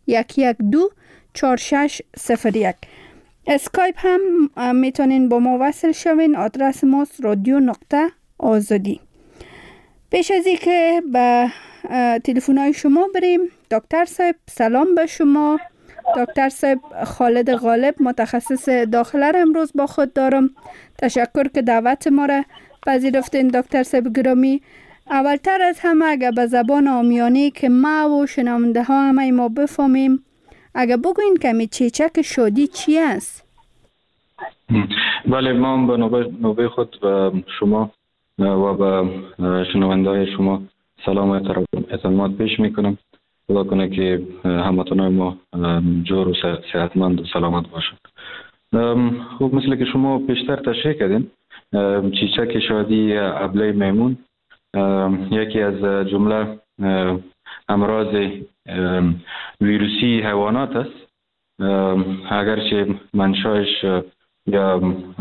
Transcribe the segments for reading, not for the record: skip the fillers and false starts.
112-4601. اسکایپ هم میتونین با ما وصل شوین. آدرس ماست رادیو.آزادی. پیش از این که به تلفن‌های شما بریم، دکتر صاحب سلام به شما. دکتر صاحب خالد غالب، متخصص داخله را امروز با خود دارم. تشکر که دعوت ما را پذیرفتین دکتر صاحب گرامی. اولتر از همه اگر به زبان عامیانه که ما و شنونده ها همه ما بفهمیم، اگر بگوین که می چیچک شادی چی است؟ بله، ما به نوبه خود به شما و به شنونده های شما سلام و احترامات پیش میکنم. خدا کنه که هموطنان ما جور و صحتمند و سلامت باشند. خب مثل که شما پیشتر تشریح کردین، چیچک شادی ابله میمون یکی از جمله امراض ویروسی حیوانات است. اگرچه منشأش یا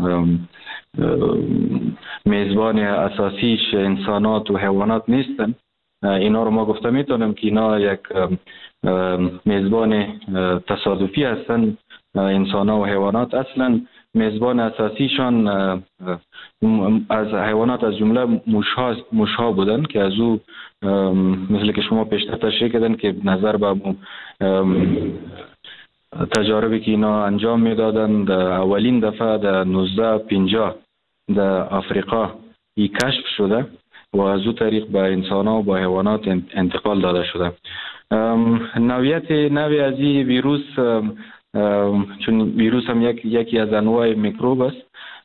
میزبان اساسیش انسانات و حیوانات نیستن. اینا رو ما گفته میتونم که اینا یک میزبان تصادفی هستن. انسان ها و حیوانات اصلا میزبان اساسیشان از حیوانات از جمله موشها بودن که از او مثل که شما پیشتر تشریح کردن که نظر به تجاربی که اینا انجام میدادن اولین دفعه در 1950 در آفریقا ای کشف شده و از او طریق به انسان ها و به حیوانات انتقال داده شده. نوعی از این ویروس، چون ویروس هم یکی از انواع میکروب است،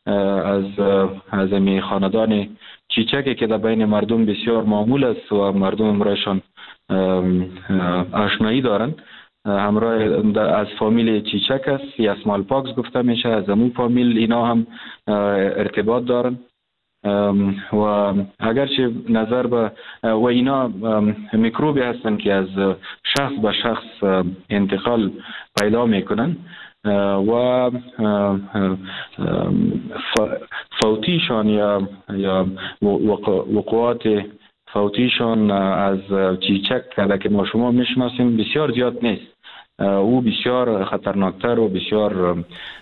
از می خاندان چیچکی که در بین مردم بسیار معمول است و مردم امرایشان آشنایی دارند. همراه از فامیل چیچک است یا اسمال پاکس گفته میشه. از همون فامیل اینا هم ارتباط دارن و اگرچه نظر به و اینا میکروبی هستن که از شخص به شخص انتقال پیدا میکنن و فوتیشان یا وقوعات فوتیشان از چیچک که ما شما میشناسیم بسیار زیاد نیست. او بسیار خطرناکتر و بسیار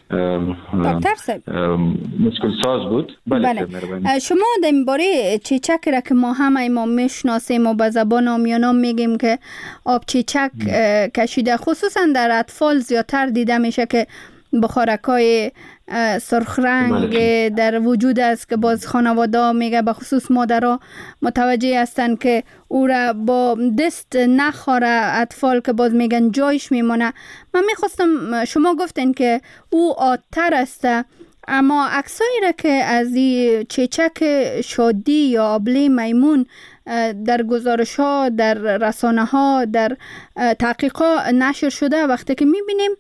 مشکل ساز بود. بله. شما در این باره چیچک را که ما همه ما میشناسیم و به زبان عامیانه میگیم که آب چیچک کشیده، خصوصا در اطفال زیادتر دیده میشه که بخارکای سرخ رنگ در وجود است که باز خانواده میگه به خصوص مادرها متوجه هستن که او را با دست نخوره اطفال که باز میگن جایش میمونه. من میخواستم، شما گفتین که او عادتر است، اما عکسایی را که از این چیچک شادی یا آبله میمون در گزارش ها در رسانه ها در تحقیقات نشر شده، وقتی که میبینیم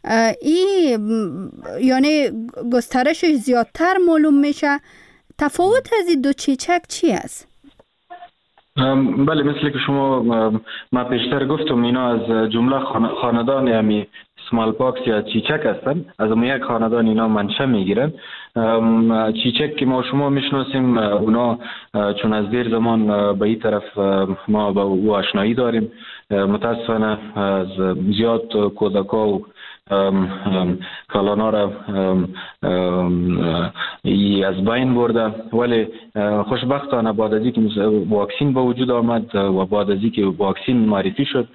یعنی گسترشش زیادتر معلوم میشه. تفاوت از این دو چیچک چی است؟ بله، مثل که شما ما پیشتر گفتم اینا از جمله خاندان یعنی اسمال پاکس یا چیچک هستن. از اون یک خاندان اینا منشأ میگیرن. چیچک که ما شما میشناسیم اونا چون از دیر زمان به این طرف ما با او آشنایی داریم. متاسفانه از زیاد کودکا و کلانا را از بین برده، ولی خوشبختانه بعد از اینکه واکسین به وجود آمد و بعد از اینکه واکسین معرفی شد،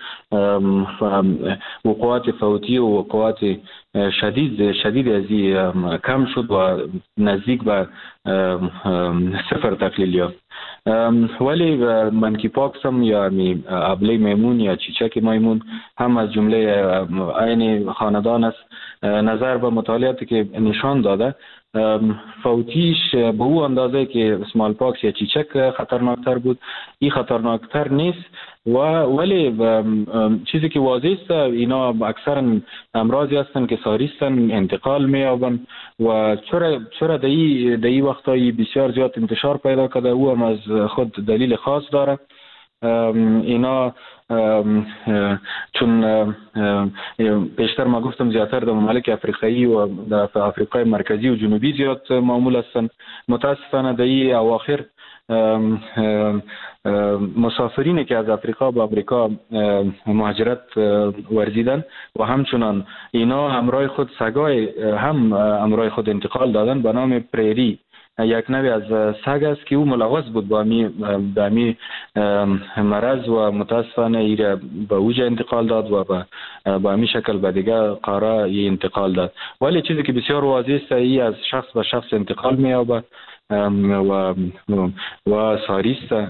وقوعات فوتی و وقوعات شدید از این کم شد و نزدیک به صفر تقلیل یافت. ولی منکی پاکس هم یا ابله میمون یا چیچک میمون هم از جمله عین خاندان است. نظر به مطالعاتی که نشان داده فوتیش به او اندازه که اسمال پاکس یا چیچک خطرناکتر بود، این خطرناکتر نیست. ولی چیزی که واضح است اینا اکثرا امراضی هستند که ساری هستند، انتقال می‌یابند و چرا در این وقتایی بسیار زیاد انتشار پیدا کرده. او هم از خود دلیل خاص داره. اینا چون پیشتر ما گفتم زیادتر در ممالک افریقایی و در آفریقای مرکزی و جنوبی زیاد معمول هستند. متاسفانه در این اواخر مسافرینی که از افریقا به آمریکا مهاجرت ورزیدن و همچنان اینا همراه خود سگای هم همراه خود انتقال دادن به نام پریری. یک نوع از سگ است که او ملوث بود با می مرض و متاسفانه ایره به اوجه انتقال داد و با می شکل به دیگه قاره انتقال داد. ولی چیزی که بسیار واضح است ای از شخص به شخص انتقال می‌یابد و ساری است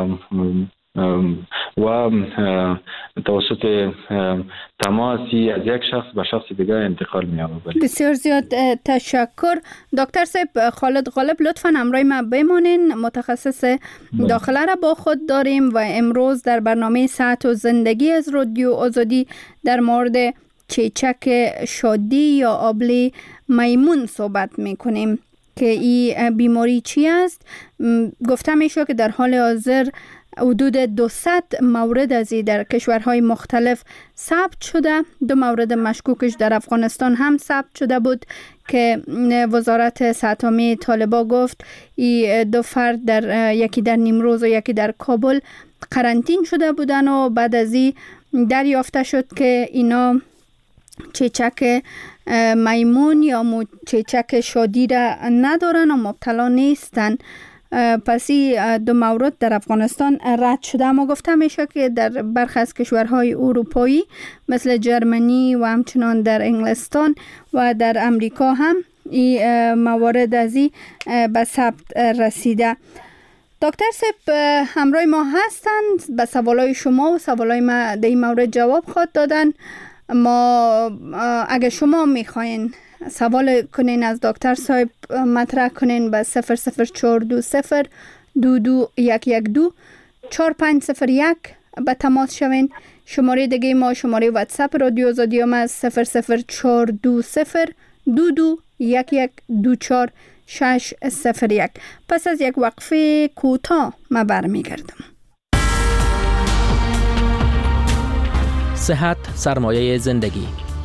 و توسط تماسی از یک شخص به شخص دیگر انتقال می‌یابد. بسیار زیاد تشکر. دکتر صاحب خالد غالب لطفاً همراه ما بمانین. متخصص داخله را با خود داریم و امروز در برنامه صحت و زندگی از رادیو آزادی در مورد چیچک شادی یا آبله میمون صحبت می‌کنیم که این بیماری چی است. گفته میشه که در حال حاضر حدود 200 مورد از این در کشورهای مختلف ثبت شده. 2 مورد مشکوکش در افغانستان هم ثبت شده بود که وزارت صحت عامه طالبان گفت این 2 فرد در یکی در نیمروز و یکی در کابل قرنطین شده بودن و بعد از این دریافته شد که اینا چیچک میمون یا چیچک شادی را ندارن و مبتلا نیستن. پس این 2 مورد در افغانستان رد شده، اما گفته میشه که در برخی از کشورهای اروپایی مثل جرمنی و همچنان در انگلستان و در امریکا هم این موارد از این به ثبت رسیده. دکتر صاحب همراه ما هستند، به سوالای شما و سوالای ما در این مورد جواب خواهد دادن. ما اگه شما میخواین سوال کنین از دکتر صاحب مطرح کنین به 00420 22 4501 به تماس شوین. شماره دیگه ما شماره واتساپ رادیو آزادی هم از 00420 22 24 601. پس از یک وقفه کوتاه ما برمیگردم. صحت سرمایه زندگی.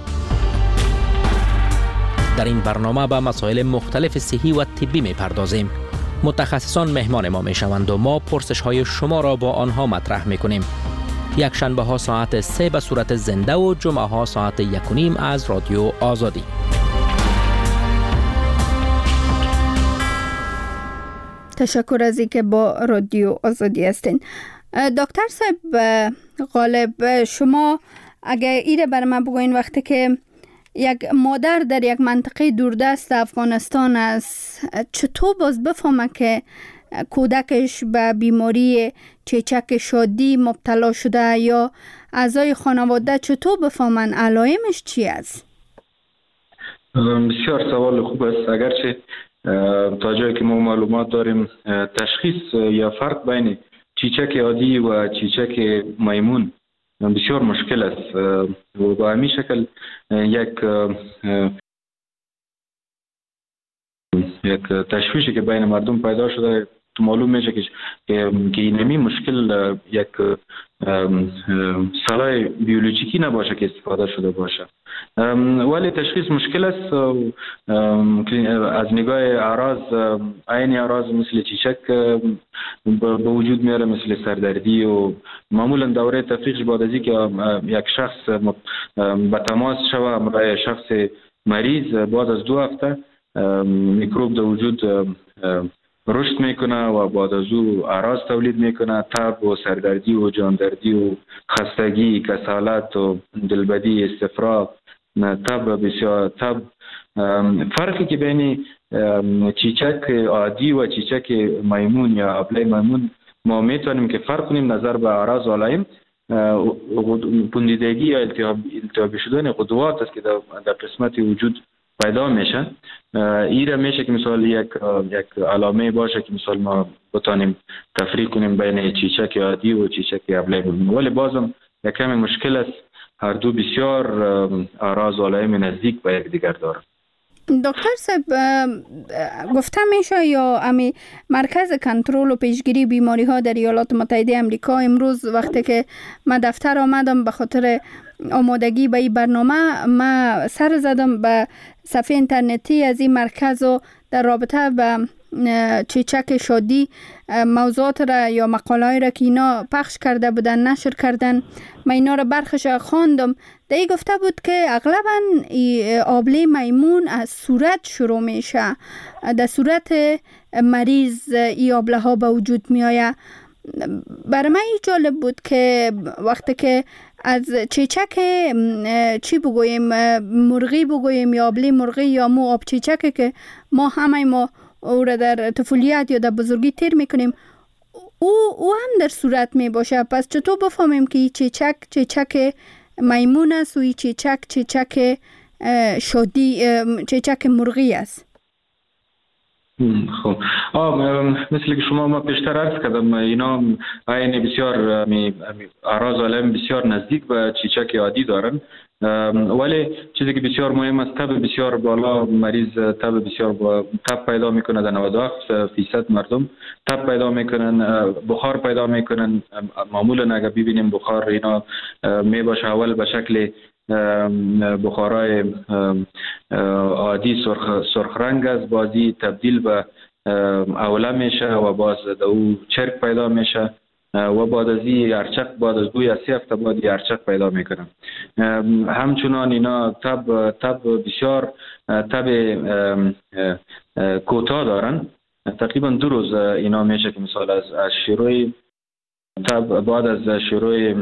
در این برنامه به مسائل مختلف صحی و طبی می‌پردازیم. متخصصان مهمان ما می‌شوند و ما پرسش‌های شما را با آنها مطرح می‌کنیم. یک شنبه ها ساعت 3 به صورت زنده و جمعه ها ساعت 1:30 از رادیو آزادی. تشکر از اینکه با رادیو آزادی هستین. دکتر صاحب غالب، شما اگه ایره بر من بگوین وقتی که یک مادر در یک منطقه دوردست افغانستان است، چطور باز بفهمه که کودکش به بیماری چیچک شادی مبتلا شده یا اعضای خانواده چطور بفهمن علائمش چی است؟ بسیار سوال خوب است. اگرچه تا جایی که ما معلومات داریم تشخیص یا فرق بین چیچک عادی و چیچک میمون بسیار مشکل است و به همین شکل یک تشویشی که بین مردم پیدا شده. تو معلوم میشه که اینمی مشکل یک سلاح بیولوژیکی نباشه که استفاده شده باشه، ولی تشخیص مشکل است. از نگاه اعراض، عین اعراض مثل چیچک به وجود میاره، مثل سردردی و معمولا دوره تفریقش بعد از اینکه یک شخص به تماس شوه برای شخص مریض، بعد از 2 هفته میکروب در وجود رشد میکنه و بعد از او اعراض تولید میکنه، تب و سردردی و جاندردی و خستگی، کسالت و دلبدی، استفراغ، تب. فرقی که بین چیچک عادی و چیچک میمون یا آبله میمون ما میتونیم که فرق کنیم نظر به اعراض و علائم. پوندیدگی یا التهابی شدن غدوات است که در قسمت وجود پیدا میشن. ایره میشه که مثال یک علامه باشه که مثال ما بتانیم تفریق کنیم بین چیچک عادی و چیچک آبله میمون، ولی بازم یک کمی مشکل است. هر دو بسیار اعراض و علائم نزدیک به یکدیگر دارند. دکتر صاحب گفته میشه یا امی مرکز کنترل و پیشگیری بیماری ها در ایالات متحده آمریکا امروز وقتی که من دفتر آمدم به خاطر آمادگی به این برنامه، ما سر زدم به صفحه اینترنتی از این مرکز و در رابطه به چیچک شادی موضوعات را یا مقاله‌ای را که اینا پخش کرده بودن نشر کردن، من اینا را برخش خواندم. دی گفته بود که اغلبا آبله میمون از صورت شروع میشه، در صورت مریض ای آبله ها به وجود می آید. برای من جالب بود که وقتی که از چیچک چی بگوییم، مرغی بگوییم یا آبله مرغی یا مو آب چیچک که ما او را در طفولیت یا در بزرگی تیر میکنیم، او هم در صورت می باشه. پس چطور بفهمیم که چیچک میمون است و این چیچک شادی چیچک مرغی است؟ خب مثل که شما ما پیشتر عرض کردم، اینا عین بسیار اعراض علائم بسیار نزدیک به چیچک عادی دارن، ولی چیزی که بسیار مهم است تب بسیار بالا. مریض تب پیدا میکنه، در 97% مردم تب پیدا میکنن، بخار پیدا میکنن. معمولا اگر ببینیم بخار اینا می باشه اول به شکل بخارای عادی سرخ رنگ است، بازی تبدیل به اوله میشه و باز او چرک پیدا میشه و بعد از این ارچق بعد از 2 یا 3 هفته بعد ارچق پیدا میکنه. همچنان اینا تب بسیار تب کوتاه دارن، تقریبا 2 روز اینا میشه که مثال از شروع تب بعد از شروع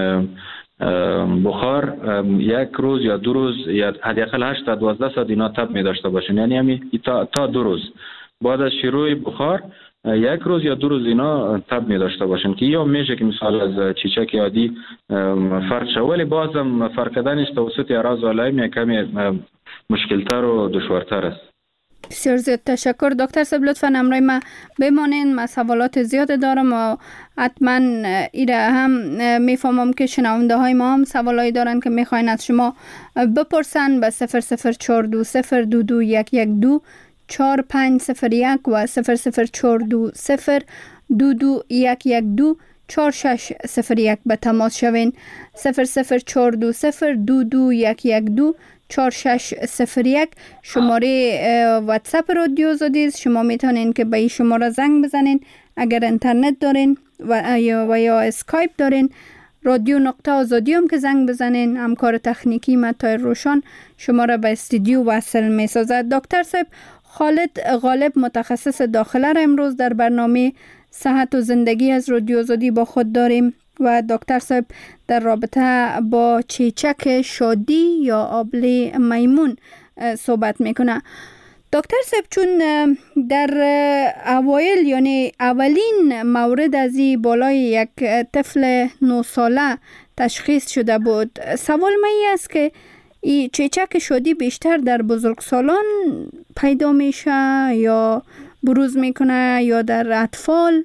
بخار 1 روز یا 2 روز یا حداقل 8 تا 12 ساعت اینا تب می داشته باشن، یعنی همین تا 2 روز بعد از شروع بخار 1 روز یا 2 روز اینا تب می داشته باشن که یا میشه که مثال از چیچک عادی فرق شه، ولی بازم فرق کردنش توسط اعراض علائم کمی مشکل‌تر و دشوارتر است. بسیار زیاد تشکر دکتر صاحب، لطفاً همراه ما بمانین. من سوالات زیاد دارم و حتما ایره هم میفهمم که شنونده های ما هم سوالایی دارن که میخواین از شما بپرسن. به 0042 022 112 4501 و 0042 022 112 4601 به تماس شوین. 0042 022 112 4601 شماره واتساپ رادیو آزادی است. شما میتونین که به این شماره زنگ بزنین اگر اینترنت دارین و یا اسکایپ دارین. رادیو نقطه آزادی هم که زنگ بزنین، همکار تکنیکی متای روشان شما را به استودیو وصل میسازد. دکتر صاحب، خالد غالب متخصص داخله را امروز در برنامه صحت و زندگی از رادیو آزادی با خود داریم و دکتر صاحب در رابطه با چیچک شادی یا آبله میمون صحبت میکنه. دکتر صاحب، چون در اوایل یعنی اولین مورد از این بالای یک طفل 9 ساله تشخیص شده بود، سوال من است که این چیچک شادی بیشتر در بزرگسالان پیدا میشه یا بروز میکنه یا در اطفال؟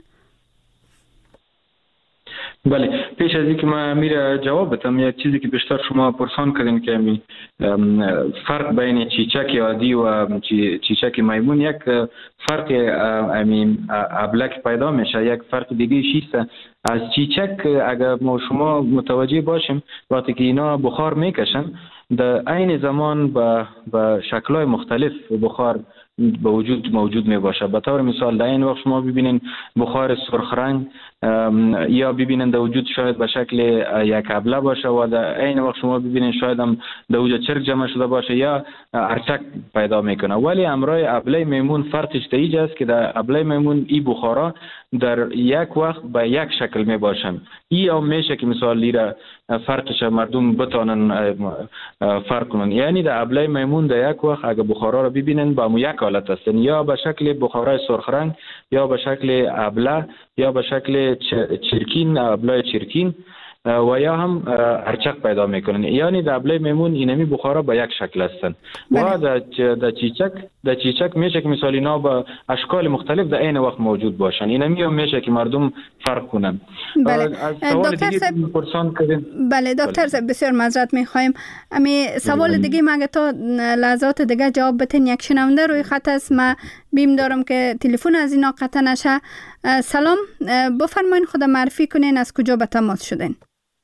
بله، پیش از اینکه من میره جواب بدم، یک چیزی که بیشتر شما پرسان کردین که فرق بین چیچک عادی و چیچک میمون، یک فرق ابلک پیدا میشه. یک فرق دیگه چیست؟ از چیچک اگر ما شما متوجه باشیم وقتی که اینا بخار میکشن در عین زمان به شکل‌های مختلف بخار به وجود موجود می باشه. به طور مثال در این وقت شما ببینین بخار سرخ رنگ یا ببینین در وجود شاید به شکل یک ابله باشه و در این وقت شما ببینین شاید هم در وجود چرک جمع شده باشه یا ارچک پیدا میکنه. ولی امرای ابله میمون فرقش در اینجا است که در ابله میمون این بخارا در یک وقت به یک شکل می باشن. این هم میشه که مثال لیره فرقش مردم بتانن فرق کنن. یعنی در ابله میمون در یک وقت اگر بخارا رو ببینن با یک حالت هستن، یا به شکل بخارای سرخ رنگ یا به شکل ابله یا به شکل چرکین، ابله چرکین و یا هم ارچق پیدا میکنن. یعنی در ابله میمون اینمی بخارا به یک شکل هستن. و در چیچک میشه که مثال اینا با اشکال مختلف در این وقت موجود باشن. اینمی هم میشه که مردم فرق کنن. بله. از سوال دیگه پرسان کردین. بله دکتر صاحب، بسیار معذرت میخوایم. امی سوال دیگه مگه تا لحظات دیگه جواب بتین. یک شنونده روی خط است، من بیم دارم که تلفن از اینا قطع نشه. سلام، بفرمایید خود معرفی کنین، از کجا به تماس شدین؟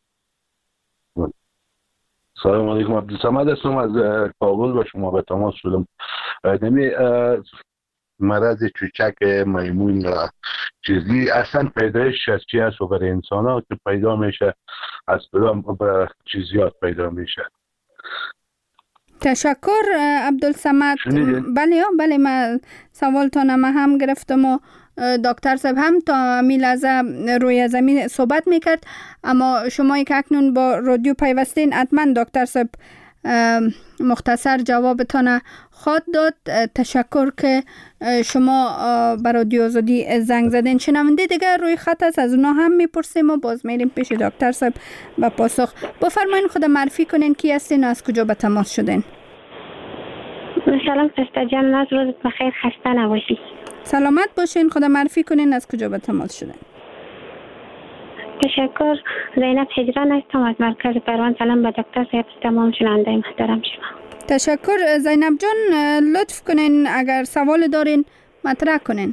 سلام علیکم، عبدالصمد هستم از کابل با شما به تماس شدم. مرض چوچک میمون و چیزی اصلا پیدایش از چی هست و برای انسان ها که پیدا میشه از کدام چیزیات پیدا میشه. تشکر عبدالصمد. بله من سوالتان هم گرفتم و دکتر صاحب هم تا می لحظه روی زمین صحبت میکرد، اما شما که اکنون با رادیو پیوستین حتما دکتر صاحب مختصر جوابتان خواهد داد. تشکر که شما بر رادیو آزادی زنگ زدین. شنونده دیگر روی خط است، از اونا هم میپرسیم و باز میریم پیش دکتر صاحب با پاسخ. بفرمایین خود معرفی کنین کی هستین و از کجا به تماس شدین؟ سلام پستا جان، ناز روزت بخیر، خسته نباشی. سلامت باشین. خود معرفی کنین از کجا به تماس شدین؟ تشکر. زینب هجران هستم از مرکز پروان. سلام به دکتر صاحب، تمام شنونده محترم شما. تشکر. زینب جان لطف کنین اگر سوال دارین مطرح کنین.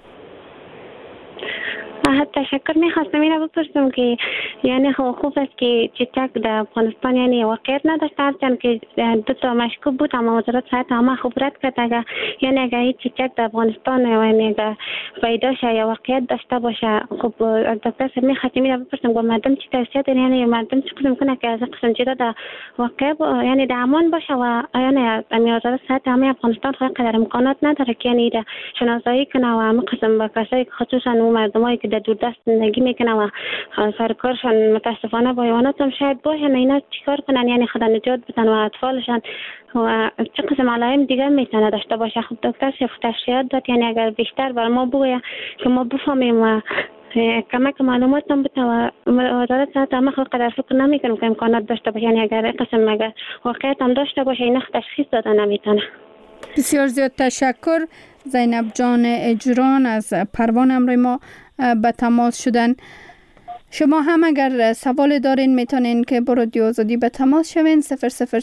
تشکر. میخواستم اینو بپرسم که یعنی خوب است که چیچک در افغانستان یعنی واقعیت نداشته، هرچند که دو تا مشکوک بود اما وزارت صحت همه خوب رد کرد. اگر این چیچک در افغانستان یعنی اگر پیدا شه یا واقعیت داشته باشه، خب دکتر صاحب میخواستم اینو بپرسم که مردم چی توصیه دارین، یعنی مردم چی قسم کنه که از قسم چیزا در واقع یعنی در امان باشه و یعنی وزارت صحت همه افغانستان خود قدر امکانات نداره که یعنی شناسایی کنه و همه قسم با کسایی خصوصا اون مردمایی که در دوردست زندگی میکنه و سرکارشان متاسفانه با حیوانات هم شاید باشه، اینا چیکار کنن یعنی خدا نجات بدن و اطفالشان و چه قسم علائم دیگه میتونه داشته باشه. خب دکتر صاحب تشریحات داد، یعنی اگر بیشتر بر ما بگه که ما بفهمیم و کمک معلومات هم بده و وزارت صحت هم خود قدر فکر نمیکنم که امکانات داشته باشه، یعنی اگر واقعیت هم داشته باشه اینا تشخیص دادن نمیتونه. بسیار زیاد تشکر. زینب جان اجران از پروان امروی ما به تماس شدن. شما هم اگر سوال دارین میتونین که با رادیو آزادی به تماس شوین. 004202211240601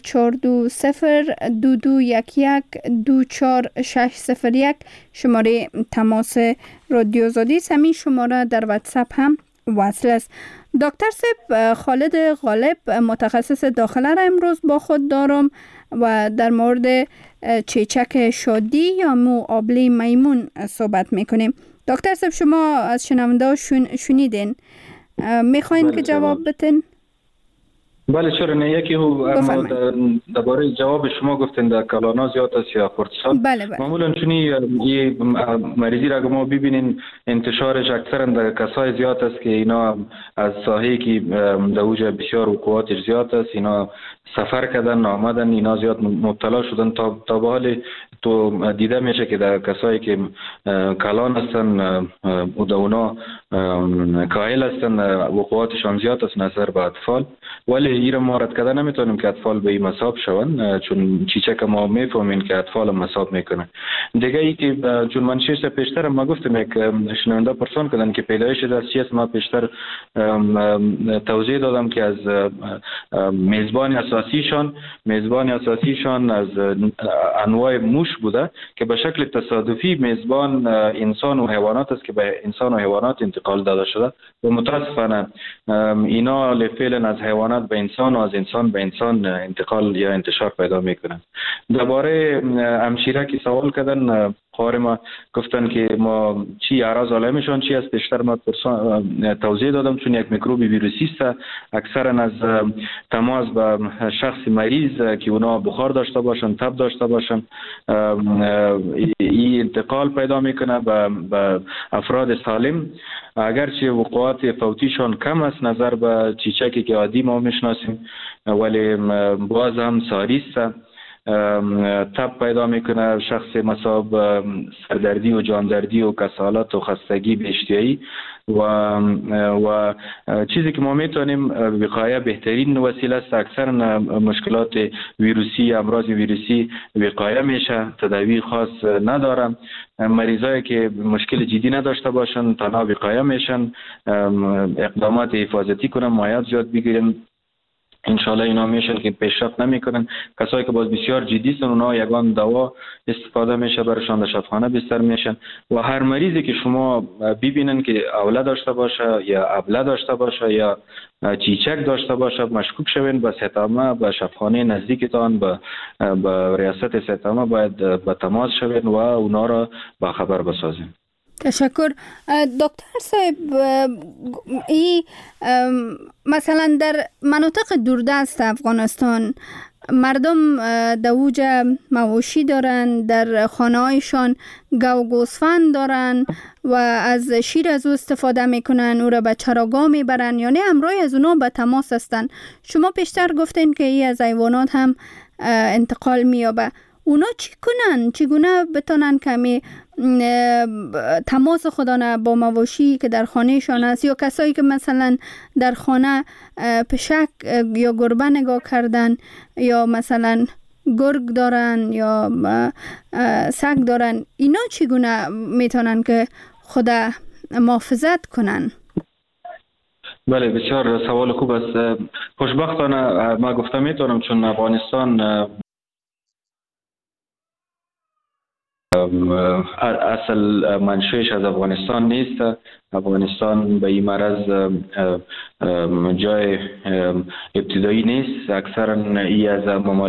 شماره تماس رادیو آزادی. همین شماره در واتساپ هم وصل است. دکتر صاحب خالد غالب متخصص داخله را امروز با خود دارم و در مورد چیچک شادی یا مو آبله میمون صحبت میکنیم. دکتر صاحب شما از شنونده ها شنیدین، میخواین که جواب بدین؟ بله چرا نه. یکی درباره جواب شما گفتین در کلانا زیاد است یا خردسال. بله. معمولا چونی یه مریضی را که ما ببینین انتشارش اکثرا در کسای زیاد است که اینا از ساحه‌ای که در اوج بسیار وقوعاتش زیاد است، اینا سفر کردن آمدن، اینا زیاد مبتلا شدن. تا به حال تو دیده میشه که در کسایی که کلان هستن و در اونا کاهل هستن وقوعاتشان زیاد است نظر به اطفال، ولی این را ما رد کردن نمیتونیم که اطفال به این مصاب شون، چون چیچک ما میفهمیم که اطفال هم مصاب میکنه. دیگه ای که چون من 6 پیشتر ما گفتم یک شنونده پرسان کردن که پیدایش در چی است، ما پیشتر توضیح دادم که از میزبان اساسیشان از انواع موش بوده که به شکل تصادفی میزبان انسان و حیوانات است که به انسان و حیوانات انتقال داده شده و متاسفانه اینا فعلا از حیوانات به انسان و از انسان به انسان انتقال یا انتشار پیدا میکنن. درباره همشیره که سوال کردن خواهر ما گفتن که ما چی اعراض علائمشان چی است، بیشتر ما توضیح دادم چون یک میکروب ویروسی است، اکثرا از تماس با شخص مریض که اونا بخار داشته باشن، تب داشته باشن، این انتقال پیدا میکنه به افراد سالم. اگرچه وقوعات فوتیشان کم است نظر به چیچکی که عادی ما میشناسیم، ولی باز هم ساری است. تب پیدا میکنه شخص مصاب، سردردی و جاندردی و کسالت و خستگی به اشتیایی و چیزی که ما میتونیم وقایه بهترین وسیله است. اکثر مشکلات ویروسی، امراض ویروسی وقایه میشه، تداوی خاص ندارن. مریضایی که مشکل جدی نداشته باشن تنها وقایه میشن، اقدامات حفاظتی کنن، مایعات زیاد بگیرن انشالله اینا میشن که پیشرفت نمیکنن. کسایی که باز بسیار جدی هستن اونا یگان دوا استفاده میشه برشان، در شفاخانه بستر میشن. و هر مریضی که شما ببینن که اوله داشته باشه یا ابله داشته باشه یا چیچک داشته باشه، مشکوک شوین به صحت‌عامه، به شفاخانه نزدیکتان، به ریاست صحت‌عامه باید به تماس شوین و اونا را با خبر بسازین. تشکر. دکتر صاحب، مثلا در مناطق دوردست افغانستان مردم در اوج مواشی دارن، در خانه هایشان گو گوسفند دارن و از شیر از او استفاده میکنن، او را به چراگاه میبرن، یعنی همراه از اونا به تماس هستن. شما پیشتر گفتین که ای از حیوانات هم انتقال میابه. اونا چی کنن؟ چگونه بتونن کمی تماس خودانه با مواشی که در خانه شان است، یا کسایی که مثلا در خانه پشک یا گربه نگاه کردن یا مثلا گرگ دارن یا سگ دارن، اینا چگونه میتونن که خود محافظت کنن؟ بله، بسیار سوال خوب است. خوشبختانه ما گفتم میتونم، چون افغانستان اصل منشأش از افغانستان نیست. افغانستان به این مرض جای ابتدایی نیست. اکثرا ای از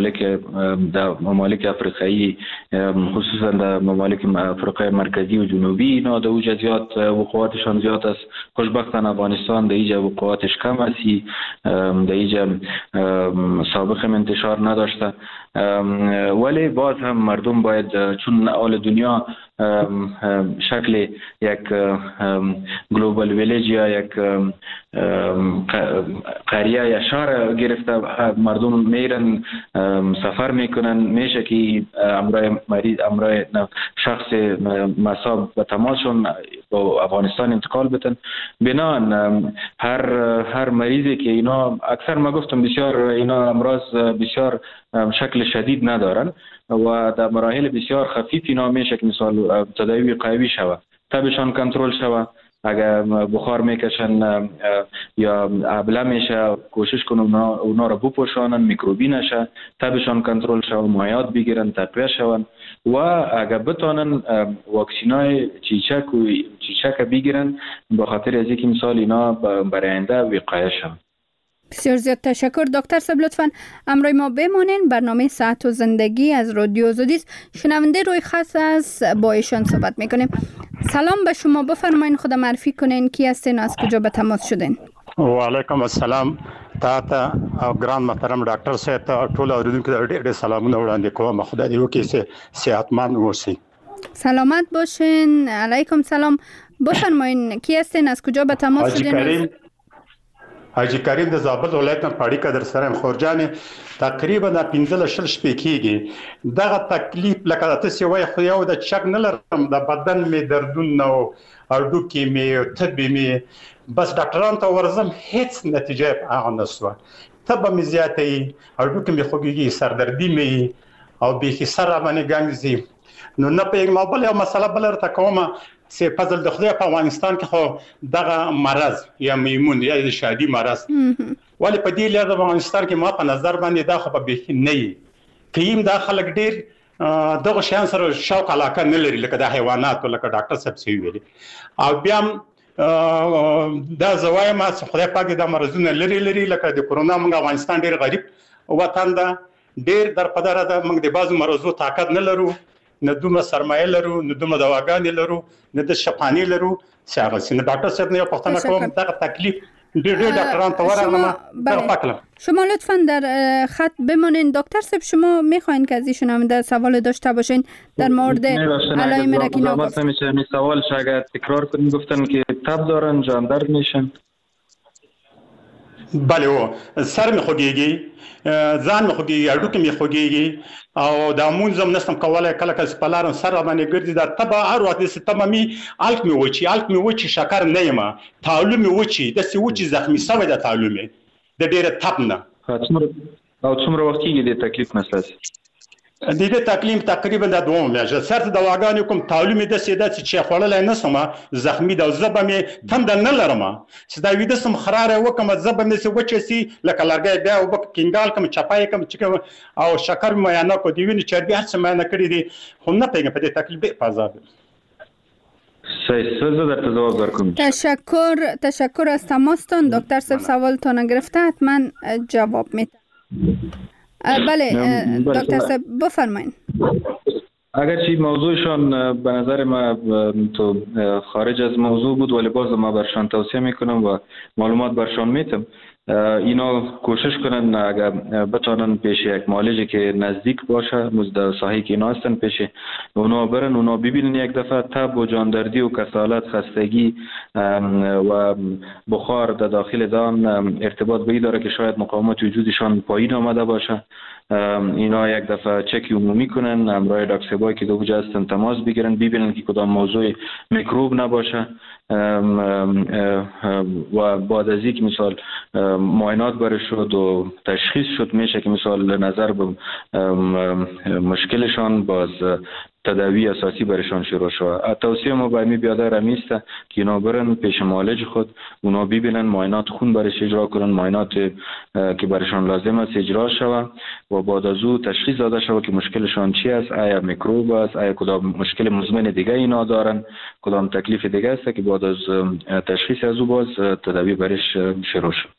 ممالک افریقایی، خصوصا در ممالک افریقای مرکزی و جنوبی، اینا در اوج زیاد وقوعاتشان زیاد است. خوشبختانه افغانستان در اینجا وقوعاتش کم است، در اینجا سابقه انتشار نداشته. ولی باز هم مردم باید، چون حال دنیا شکل یک گلوبال ویلیج یا یک قریه یا شهر گرفته، مردم میرن سفر میکنن، میشه که امرای مریض، امرای شخص مصاب به تماسشون با افغانستان انتقال بتن. بنان هر مریضی که اینا، اکثر ما گفتم بسیار اینا امراض بسیار شکل شدید ندارن و در مراحل بسیار خفیف اینا میشه که مثال تداوی وقایوی شوه، تبشان کنترل شوه. اگر بخار میکشن یا ابله میشه، کوشش کنن اونا رو بپوشانن، میکروبی نشه، تبشان کنترل شوه، مایعات بگیرن، تقویه شون و اگر بتونن واکسینای چیچک بگیرن، به خاطر از اینکه مثال اینا برای آینده وقایه شون. بسیار زیاد تشکر. دکتر صاحب لطفاً همراه ما بمانین. برنامه صحت و زندگی از رادیو آزادی، شنونده روی خط است، با ایشان صحبت میکنیم. سلام به شما، بفرمایین خود معرفی کنین، کی هستین، از کجا به تماس شدین؟ و علیکم السلام. تا ګران محترم ډاکټر صاحب ته ټول اوریدونکو ته ډېر سلامونه وړاندې کوم. خدای دې وکړي صحتمند اوسئ. سلامت باشین. علیکم سلام. بفرمایین کی هستین، از کجا به تماس شدین؟ حاجی کریم د زابل ولایت نه پاړی کدر سره خورجان تقریبا د 15 شپې کېږي. دغه تکلیف لکه تاسو وایي خو یو د چک نه لرم، د بدن می دردونه او اډوکې می تبې می، بس ډاکټرانو ته ورزم هیڅ نتیجه هغه نشوه. تبه می زیاتې، اډوکې می خوږیږي، سردردي می او به سره باندې ګنګزي. نو نه پیغام بل یو مسله بل ورته کومه سي فضل د خدای په افغانستان کې خو دغه مرض یا میمون یا شادي مرض ولی په دې لاره د افغانستان کې ما په نظر باندې دا خو به نه وي. کیم دا خلک ډیر دغه شان سره شوق علاقه نه لري لکه د حیوانات، لکه ډاکټر صاحب سی ویلي. او بیا دا زوایم چې خدای پاک دا مرزونه لري لکه د کورونا. موږ افغانستان ډیر غریب وطن ده، ډیر در پدره ده، موږ د بازو مرزو طاقت نه لرو، نه دومره سرمایه لرو، نه دومره دواګانې لرو، نه د شفاخانې لرو. څنګه سینه ډاکټر صاحب نه پښتنه کوم دغه تکلیف ډېر ډاکټران ته ورغلم. شما لطفاً در خط بمانین. دکتر صاحب شما میخواین که از ایشون هم در سوال داشته باشین در مورد علائم را که نگفت؟ می سوال شاید تکرار کنیم. گفتن که تب دارن، جان درد میشن. بله و سر می خوږیږي، ځان می خوږیږي، اډوکې می خوږیږي او دا مونځم نستم کولای، کله کله سپلارم سر باندې ګرځي. دا تبه هر وخت دې تبه می الک می وچی شکر نه یم، تعلم می وچی د سی وچی زخمی سوی د تعلم د ډیره تب نه. او څومره وخت کېږي د تکلیف مسله؟ دیده تکلیم تقریبا د دوم میشه سرت دواګانې کوم تعلیم د سیده چې خړلای نه سم زخمی د زبه می تند نه لرم چې دا ویده سم خراره وکم زبه می سو وچسی لکه لرګي بیا وب کینګال کوم چپای کوم چې او شکر میانه کو دی ویني چربي هڅه میانه کړی دي خو نه پیګه په دې تکلیف پازاب تشکر از تماستان دکتر صاحب. سوالتان گرفته حتما جواب میدم. بله دکتر صاحب بفرمایید. اگرچه موضوعشان به نظر ما تو خارج از موضوع بود ولی باز ما برشان توصیه میکنم و معلومات برشان میتم اینا کوشش کنن اگر بتونن پیش یک معالجه که نزدیک باشه در ساحه که اینا هستن پیش اونا برن اونا ببینن یک دفعه تب و جاندردی و کسالت خستگی و بخار در داخل دان ارتباط به داره که شاید مقاومت وجودشان پایین آمده باشه اینا یک دفعه چک عمومی کنن همراه دکتر صاحبایی که دوجه هستن تماس بگیرن ببینن که کدام موضوع میکروب نباشه و بعد از اینکه مثال معاینات برای شد و تشخیص شد میشه که مثال نظر به مشکلشان باز تداوی اساسی برشان شروع شد. توصیه ما به می بیادر همیسته که اینا برن پیش معالج خود اونا ببینن معاینات خون برش اجرا کنن معاینات که برشان لازم است اجرا شود و بعد از او تشخیص داده شود که مشکلشان چی است آیا میکروب است آیا کدام مشکل مزمن دیگه اینا دارن کدام تکلیف دیگه است که بعد از تشخیص از او باز تداوی برش شروع شد.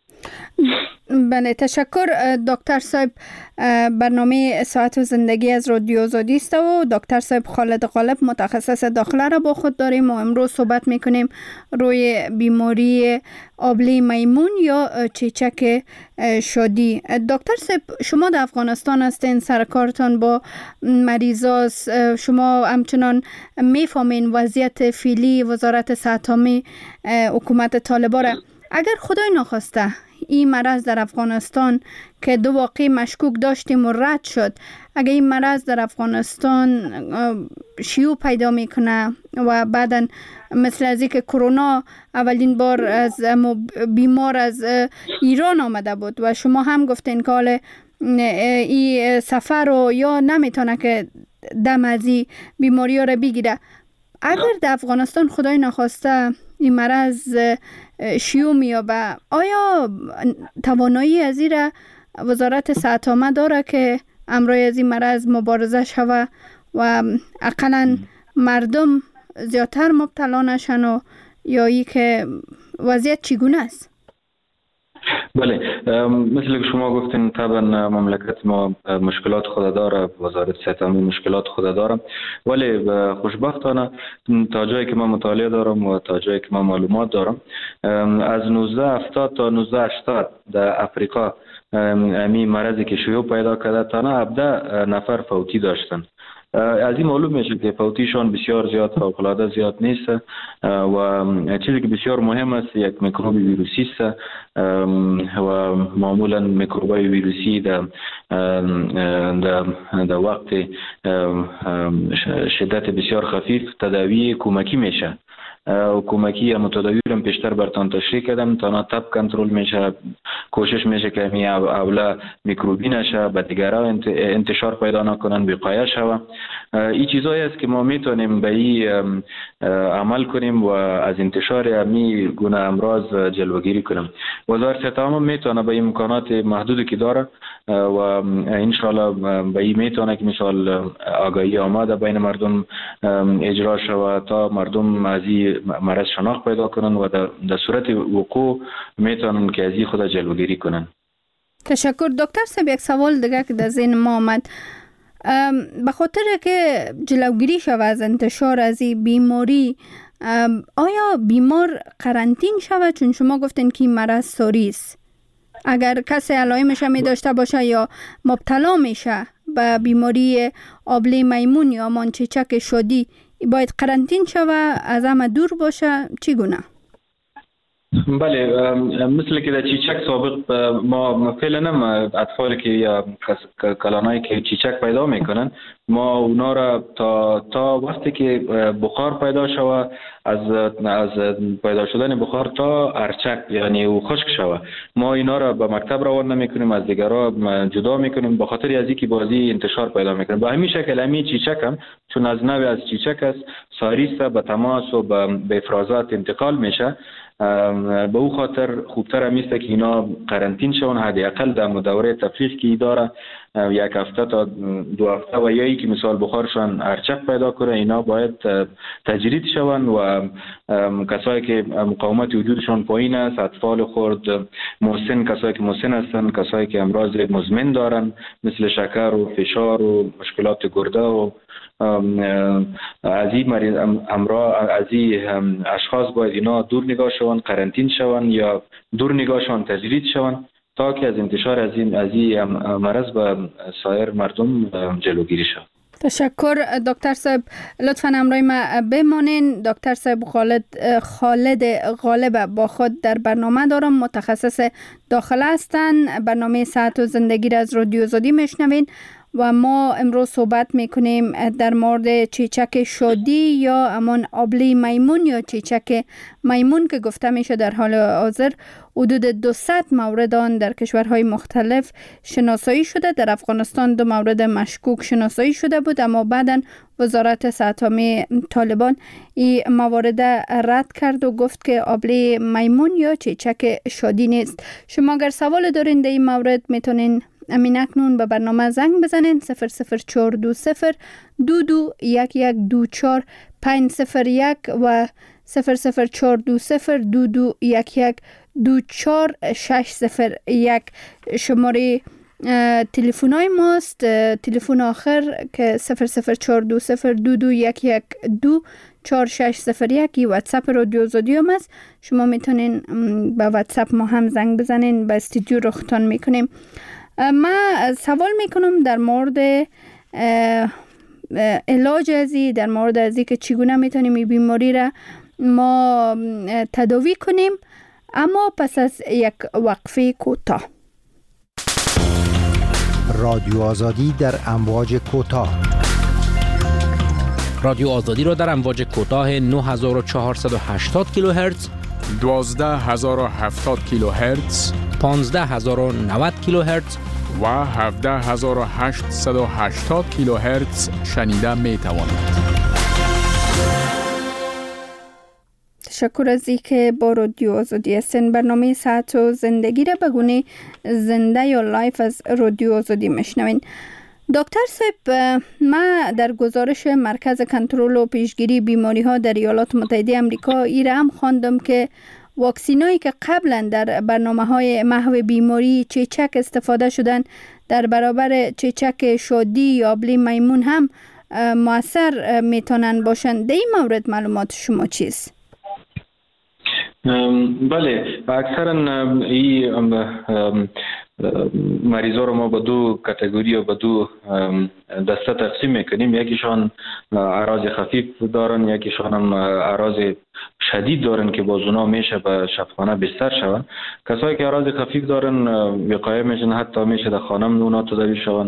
بله تشکر دکتر صاحب. برنامه ساعت و زندگی از رادیو آزادی است و دکتر صاحب خالد غالب متخصص داخله را با خود داریم و امروز صحبت میکنیم روی بیماری آبله میمون یا چیچک شادی. دکتر صاحب شما در افغانستان هستین سرکارتان با مریضاست شما همچنان میفهمین وضعیت فعلی وزارت صحت عامه حکومت طالبان را. اگر خدای نخواسته این مرض در افغانستان که دو واقع مشکوک داشتیم و رد شد اگر این مرض در افغانستان شیوع پیدا میکنه و بعداً مثل از اینکه کرونا اولین بار از بیمار از ایران آمده بود و شما هم گفتین که حال این سفر رو یا نمیتونه که دم از این بیماری رو بگیره اگر در افغانستان خدای نخواسته این مرض شیوع میابه آیا توانایی از این را وزارت صحت عامه داره که امروز از این مرض مبارزه شوه و اقلا مردم زیادتر مبتلا نشن و یا ای که وضعیت چگونه است؟ بله مثل که شما گفتین طبعا مملکت ما مشکلات خود داره وزارت صحت عامه مشکلات خود داره ولی خوشبختانه تا جایی که من مطالعه دارم و تا جایی که من معلومات دارم از 1970 تا 1980 در افریقا امی مرضی که شیوع پیدا کرده تا 17 نفر فوتی داشتن. از این معلوم میشه که فوتیشان بسیار زیاد فوق‌العاده زیاد نیست و چیزی که بسیار مهم است یک میکروب ویروسی است و معمولا میکروبای ویروسی در وقت شدت بسیار خفیف تداوی کمکی میشه و کمکی متداوی رو پیشتر برتان تشریح کردم تا تب کنترل میشه کوشش میشه که می اولا میکروبی نشه به دیگران انتشار پیدا نکنن وقایه شوه این چیزایی است که ما میتونیم به این عمل کنیم و از انتشار امی گونه امراض جلوگیری کنیم. وزارت صحت عامه میتونه به این امکانات محدودی که داره و ان شاء الله به این میتونه که مثال آگاهی آماده بین مردم اجرا شوه تا مردم از این مرض شناخت پیدا کنن و در صورت وقوع میتونن که از این خود جلوگیری کنن. تشکر دکتر صاحب. یک سوال دیگه که در ذهن ما آمد به خاطر که جلوگیری شود از انتشار از این بیماری آیا بیمار قرنطین شود چون شما گفتین که این مرض ساری است اگر کسی علائمش می داشته باشه یا مبتلا میشه به بیماری آبله میمون یا مانچیچک شادی باید قرنطین شود از همه دور باشه چگونه؟ بله، مثل که در چیچک سابق ما فعلا اطفالی که یا کلانایی که چیچک پیدا میکنن ما اونا را تا وقتی که بخار پیدا شوه از پیدا شدن بخار تا ارچک یعنی او خشک شوه ما اینا را به مکتب روان نمیکنیم، از دیگرها جدا میکنیم به خاطر از اینکه بازی انتشار پیدا میکنه. به همین شکل همین چیچک هم چون از نوع از چیچک است ساریست به تماس و به افرازات انتقال میشه. به او خاطر خوبتر میسته که اینا قرنطین شون، حداقل در دوره تفریح که داره یک هفته تا 2 هفته و یا ای که مثال بخارشان ارچک پیدا کنه اینا باید تجرید شون و کسایی که مقاومت وجودشان پایین است، اطفال خرد، مسن، کسایی که مسن هستن، کسایی که امراض مزمن دارن مثل شکر و فشار و مشکلات گرده و از این مریض از این اشخاص باید اینا دور نگاه شون، قرنطین شون یا دور نگاه شون تجرید شون تا که از انتشار از این مرض به سایر مردم جلوگیری شود. تشکر دکتر صاحب، لطفاً همراه ما بمانین. دکتر صاحب خالد غالب با خود در برنامه دارم، متخصص داخله هستند. برنامه صحت و زندگی را از رادیو آزادی میشنوین و ما امروز صحبت میکنیم در مورد چیچک شادی یا همان آبلی میمون یا چیچک میمون که گفته میشه در حال حاضر حدود 200 مورد آن در کشورهای مختلف شناسایی شده. در افغانستان 2 مورد مشکوک شناسایی شده بود، اما بعداً وزارت صحت عامه طالبان این موارد رد کرد و گفت که آبلی میمون یا چیچک شادی نیست. شما اگر سوال دارین در این مورد میتونین امین اکنون به برنامه زنگ بزنین 00420 221124 501 و 00420 221124 شماره تلفن های ماست. تلفن آخر که 00420 واتساپ رادیو آزادی هم است. شما میتونین به واتساپ ما هم زنگ بزنین، به استودیو رختان میکنیم. من سوال میکنم در مورد علاج ازی، در مورد ازی که چگونه میتونیم این بیماری را ما تداوی کنیم، اما پس از یک وقفه کوتاه. رادیو آزادی در امواج کوتاه. رادیو آزادی را در امواج کوتاه 9480 کیلوهرتز، 12070 کیلوهرتز، 15090 کیلوهرتز و 17880 کیلوهرتز شنیده می توانید. تشکر از اینکه با رادیو آزادی هستین. برنامه صحت و زندگی را به گونه زنده یا لایف از رادیو آزادی میشنوین. دکتر صاحب، ما در گزارش مرکز کنترل و پیشگیری بیماری ها در ایالات متحده آمریکا ای را هم خواندم که واکسینایی که قبلا در برنامه‌های محو بیماری چیچک استفاده شدن در برابر چیچک شادی یا آبلی میمون هم مؤثر میتونن باشن. در این مورد معلومات شما چیست؟ بله، اکثرا این مریضا رو ما به 2 کاتگوری و به 2 دسته تقسیم میکنیم. یکیشان اعراض خفیف دارن، یکیشان هم اعراض شدید دارن که باز اونا میشه به شفاخانه بستر شون. کسایی که اعراض خفیف دارن وقایع میشن، حتی میشه در خانه اونا تداوی شون،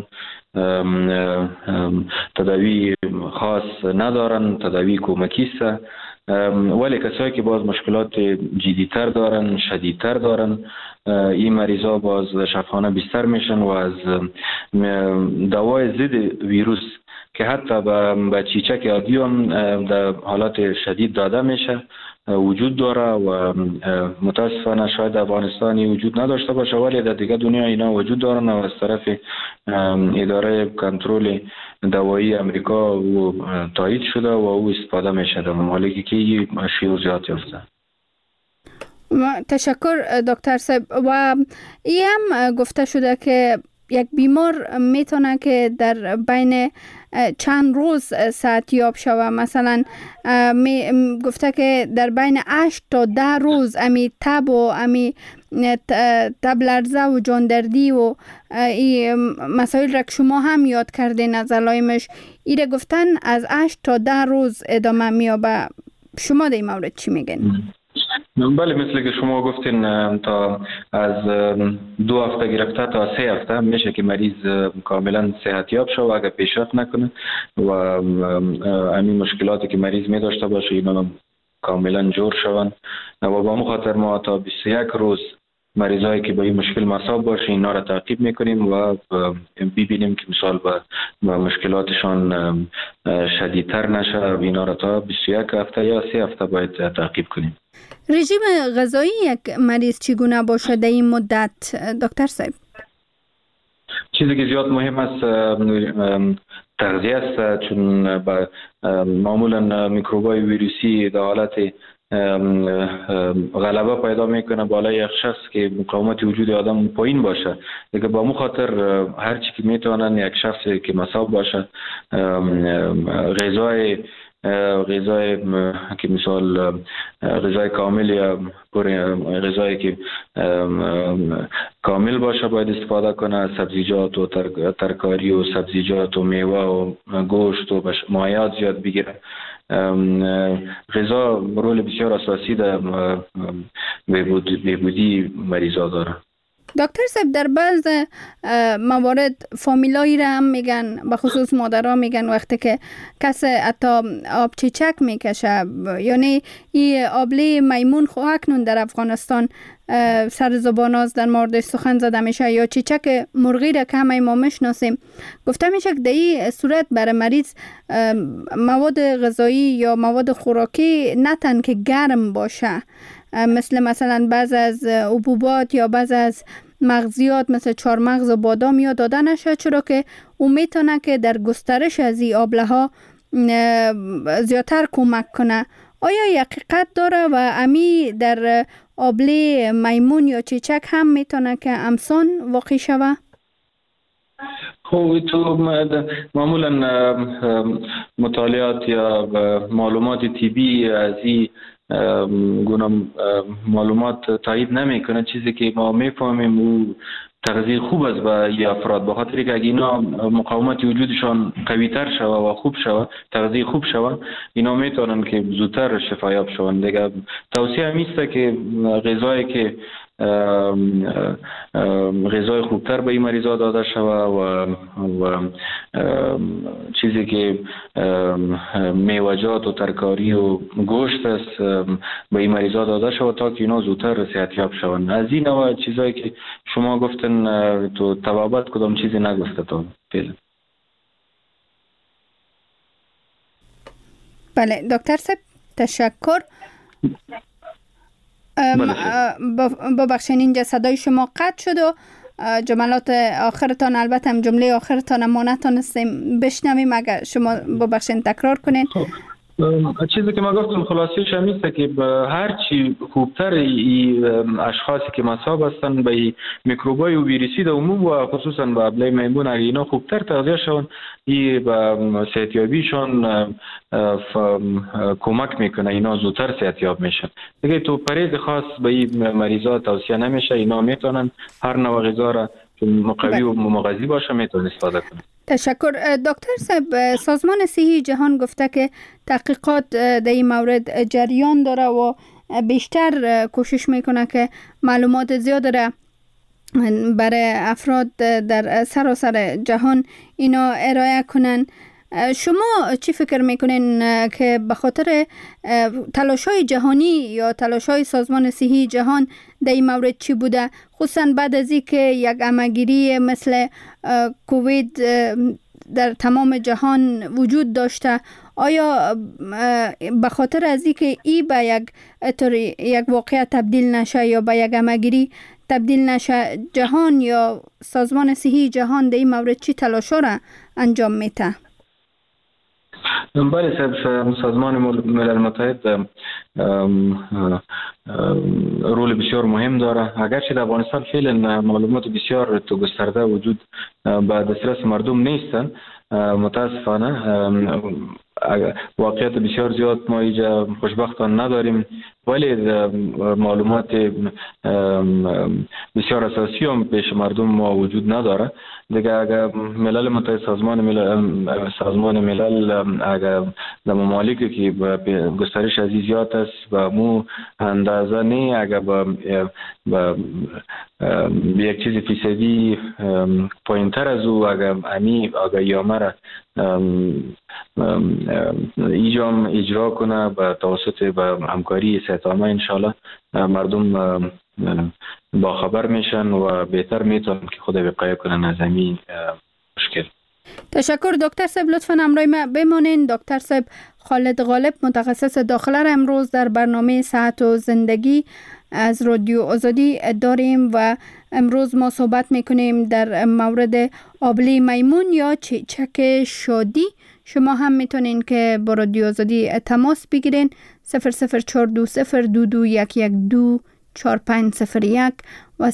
تداوی خاص ندارن، تداوی کمکی است. ولی کسایی که باز مشکلات جدی‌تر دارن، شدیدتر دارن، این مریضا باز شفاخانه بستر میشن و از دوای ضد ویروس که حتی به چیچک عادی هم در حالات شدید داده میشه وجود داره و متاسفانه شاید افغانستانی وجود نداشته باشه ولی در دیگه دنیا اینا وجود دارن و از طرف اداره کنترل دوایی امریکا و تایید شده و او استفاده میشه در ممالکی که شیوع زیاد یافته. تشکر دکتر صاحب. و این هم گفته شده که یک بیمار میتونه که در بین چند روز صحتیاب شوه. مثلا گفته که در بین 8 تا 10 روز امی تب و امی تب لرزه و جاندردی و این مسائل را که شما هم یاد کردین از علائمش، ایره گفتن از 8 تا 10 روز ادامه میابه. شما در این مورد چی میگین؟ بله، مثل که شما گفتین تا از 2 هفته گرفته تا 3 هفته میشه که مریض کاملا صحتیاب شه و اگر پیشرفت نکنه و همین مشکلاتی که مریض می داشته باشه اینا کاملا جور شون و با مخاطر ما تا 21 روز مریضایی که با این مشکل مصاب باشه اینا را تعقیب میکنیم و ببینیم که مثال با مشکلاتشان شدیدتر نشه و اینا را تا 21 هفته یا 3 هفته باید تعقیب کنیم. رژیم غذایی یک مریض چگونه باشه در این مدت دکتر صاحب؟ چیزی که زیاد مهم است تغذیه است، چون معمولا میکروبای ویروسی در حالت غلبه پیدا میکنه بالای یک شخص که مقاومت وجود آدم پایین باشه. دیگه با مخاطر هر چی که میتونن یک شخصی که مصاب باشه غذای که مثال غذای کامل یا غذایی که کامل باشه باید استفاده کنه، سبزیجات و ترکاری و سبزیجات و میوه و گوشت و مایعات زیاد بگیره. غذا رول بسیار اساسی در بهبودی مریضا داره. دکتر صاحب در بعض موارد فامیلایی را هم میگن، به خصوص مادرها میگن وقتی که کسی حتی آب چیچک میکشه، یعنی این آبله میمون خو اکنون در افغانستان سر زباناز در موردش سخن زده میشه یا چیچک مرغی را که همه ما میشناسیم، گفته میشه که در این صورت برای مریض مواد غذایی یا مواد خوراکی نتن که گرم باشه، مثلا بعض از حبوبات یا بعض از مغزیات مثل چارمغز و بادام یا داده نشه، چرا که اون میتونه که در گسترش از این آبله ها زیادتر کمک کنه. آیا یک حقیقت داره و امی در آبله میمون یا چیچک هم میتونه که امسان واقع شوه؟ خب تو معمولا مطالعات یا معلومات طبی از این گونه معلومات تایید نمیکنه. چیزی که ما میفهمیم او تغذیه خوب است برای افراد، بخاطر که اگه اینا مقاومت وجودشان قوی تر شوه و خوب شوه، تغذیه خوب شوه، اینا میتونن که زودتر شفایاب شون. دیگه توصیه همیسته که غذایی که غذای خوبتر به این مریضا داده شوه و چیزی که میوه‌جات و ترکاری و گوشت است به این مریضا داده شوه تا که اینا زودتر صحتیاب شون. از این نوع چیزایی که شما گفتن تو تبابت کدام چیزی نگفته تو فعلا. بله دکتر صاحب تشکر. ببخشید اینجا صدای شما قطع شد و جملات آخرتان، البته هم جمله آخرتان ما نتونستیم بشنویم، اگر شما ببخشید تکرار کنین. چیزی که ما گفتم خلاصیش همیسته که هر چی خوبتر اشخاصی که مصاب هستن به میکروبای ویروسی در عموم و خصوصا به آبله میمون اینا خوبتر تغذیه شون، این به صحتیابیشون کمک میکنه، اینا زودتر صحتیاب میشن. دیگه تو پرهیز خاص به این مریضا توصیه نمیشه، اینا میتونن هر نوع غذا را که مقوی و مغذی باشه میتونن استفاده کنن. تشکر. دکتر صاحب، سازمان صحی جهان گفته که تحقیقات در این مورد جریان داره و بیشتر کوشش میکنه که معلومات زیاد را برای افراد در سراسر جهان اینا ارائه کنن. شما چی فکر میکنین که به خاطر تلاش‌های جهانی یا تلاش‌های سازمان صحی جهان در این مورد چی بوده، خصوصا بعد از اینکه یک عمه‌گیری مثل کووید در تمام جهان وجود داشته، آیا به خاطر از اینکه به یک واقعیت تبدیل نشه یا به یک عمه‌گیری تبدیل نشه، جهان یا سازمان صحی جهان در این مورد چی تلاش‌ها را انجام میده؟ بله صاحب، سازمان ملل متحد رول بسیار مهم داره. اگرچه در افغانستان فعلا معلومات بسیار تو گسترده وجود به دسترس مردم نیستن متاسفانه، واقعیت بسیار زیاد ما اینجا خوشبختانه نداریم، ولی معلومات بسیار اساسی هم پیش مردم ما وجود نداره. دیگه اگر ملل متحد سازمان ملل اگر در ممالکی که گسترش از زیاد است و مو اندازه نه، اگر با یک چیز فیصدی پایینتر از او اگر امی آگاهی را ایجام اجرا کنه با توسط با همکاری صحت‌عامه، انشالله مردم با خبر میشن و بهتر میتونن که خود وقایه کنن از این مشکل. تشکر دکتر صاحب، لطفاً همراه ما بمانین. دکتر صاحب خالد غالب، متخصص داخله را امروز در برنامه صحت و زندگی از رادیو آزادی داریم و امروز ما صحبت میکنیم در مورد آبله میمون یا چیچک شادی. شما هم میتونین که با رادیو آزادی تماس بگیرین 0042021124501 و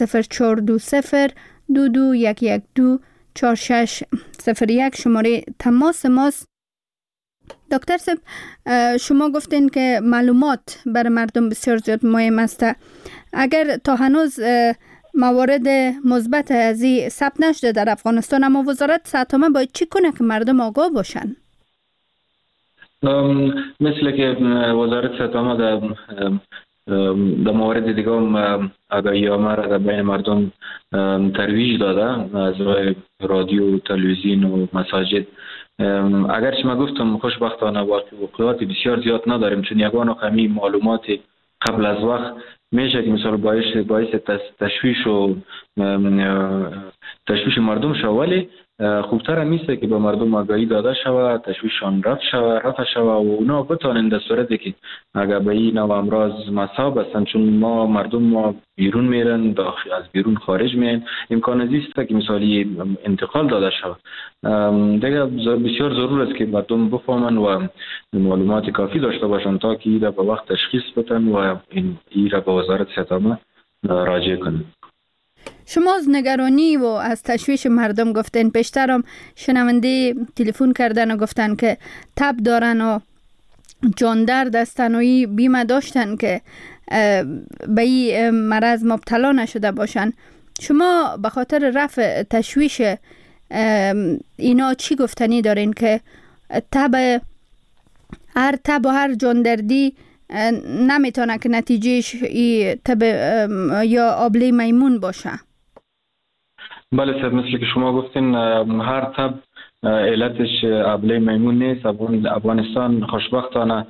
0042022112461 شماره تماس ماست. دکتر صاحب، شما گفتین که معلومات برای مردم بسیار زیاد مهم است. اگر تا هنوز موارد مثبت از این ثبت نشده در افغانستان، اما وزارت صحت‌عامه باید چی کنه که مردم آگاه باشن؟ مثل که وزارت صحت‌عامه در موارد دیگه هم آگاهی‌نامه را در بین مردم ترویج داده از راه رادیو، تلویزیون و مساجد. اگرچه ما گفتم خوشبختانه واقعات بسیار زیاد نداریم، چون یگانه کمی معلومات قبل از وقت میشه که مثلا باعث تشویش مردم شود، ولی خوبتر هم نیست که به مردم آگاهی داده شود، تشویششان رفع شود و اونا بتانند در صورتی که اگر به این نوع امراض مصاب هستند، چون مردم ما بیرون میرن، از بیرون خارج میرن، امکان زیست که مثالی انتقال داده شود. دیگه بسیار ضرور است که مردم بفهمن و معلومات کافی داشته باشند تا که ایره به وقت تشخیص بدن و ایره به وزارت صحت‌عامه راجع کنند. شما از نگرانی و از تشویش مردم گفتین. پیشترم شنونده تلفن کردن و گفتن که تب دارن و جان درد هستن و بیمه داشتن که به این مرض مبتلا نشده باشن. شما به خاطر رفع تشویش اینا چی گفتنی دارین که هر تب و هر جان دردی نمیتونه که نتیجهش تب یا آبله میمون باشه؟ بله صاحب، مثل که شما گفتین هر تب علتش آبله میمون نیست. افغانستان خوشبختانه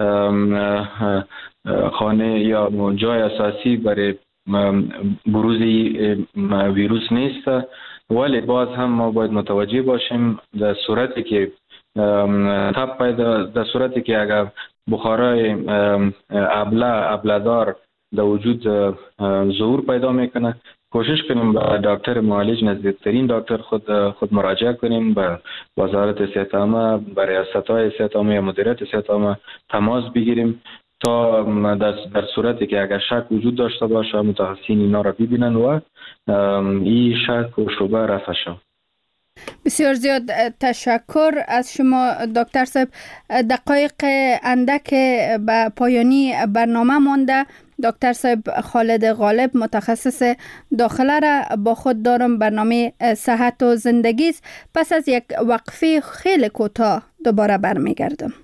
خانه یا جای اساسی برای بروز ویروس نیست، ولی باز هم ما باید متوجه باشیم در صورتی که تب پیدا، در صورتی که اگر بخارای ابله‌دار در وجود ظهور پیدا میکنه، کوشش کنیم به دکتر معالج، نزدیکترین دکتر خود مراجعه کنیم، به وزارت صحت‌عامه، به ریاست‌های صحت‌عامه یا مدیریت صحت‌عامه تماس بگیریم تا در صورتی که اگر شک وجود داشته باشه متخصصین اینا را ببینن و این شک و شبه رفع شود. بسیار زیاد تشکر از شما دکتر صاحب. دقایق اندک به پایانی برنامه مانده. دکتر صاحب خالد غالب، متخصص داخله را با خود دارم. برنامه صحت و زندگی است. پس از یک وقفه خیلی کوتاه دوباره برمیگردم.